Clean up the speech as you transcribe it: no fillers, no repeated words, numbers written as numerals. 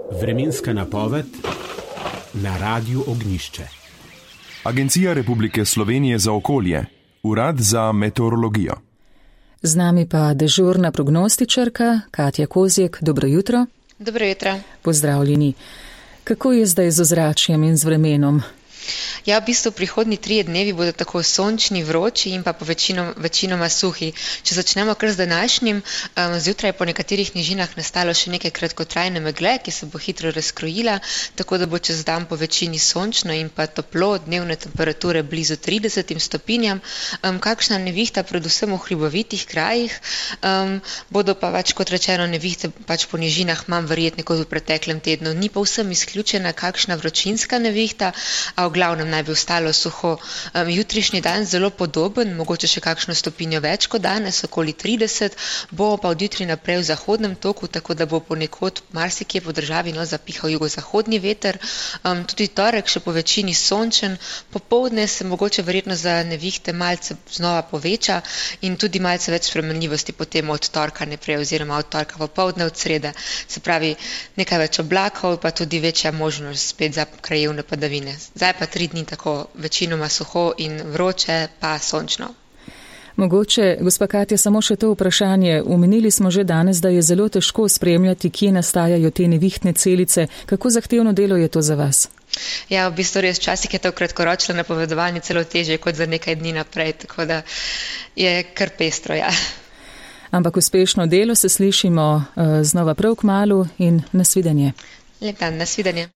Vremenska napoved na Radiu Ognjišče. Agencija Republike Slovenije za okolje, Urad za meteorologijo. Z nami pa dežurna prognostičarka Katja Kozjek. Dobro jutro. Dobro jutro. Pozdravljeni. Kako je zdaj z ozračjem in z vremenom? Ja, v bistvu prihodnji 3 dnevi bodo tako sončni, vroči in pa večinoma suhi. Če začnemo kar z današnjim, zjutraj po nekaterih nižinah nastalo še nekaj kratkotrajne megle, ki se bo hitro razkrojila, tako da bo čez dan po večini sončno in pa toplo, dnevne temperature blizu 30 stopinjam. Kakšna nevihta, predvsem v hribovitih krajih, bodo pa več kot rečeno nevihte pač po nižinah manj verjetne kot v preteklem tednu. Ni pa vsem izključena kakšna vročinska nevihta, a v glavnem naj bi ostalo suho. Jutrišnji dan zelo podoben, mogoče še kakšno stopinjo več kot danes, okoli 30, bo pa od jutri naprej v zahodnem toku, tako da bo ponekod marsikje po državi zapihal jugozahodni veter. Tudi torek še po večini sončen, popoldne se mogoče verjetno za nevihte malce znova poveča in tudi malce več spremenljivosti potem od torka naprej oziroma od torka popoldne od srede. Se pravi, nekaj več oblakov, pa tudi večja možnost spet za krajevne padavine. Zdaj pa 3 dni tako večinoma suho in vroče, pa sončno. Mogoče, gospa Katja, samo še to vprašanje. Omenili smo že danes, da je zelo težko spremljati, kje nastajajo te nevihtne celice. Kako zahtevno delo je to za vas? Ja, v bistvu res včasih je to kratkoročno napovedovanje celo težje kot za nekaj dni naprej, tako da je kar pestro, ja. Ampak uspešno delo, se slišimo znova prav kmalu in nasvidenje. Lep dan, nasvidenje.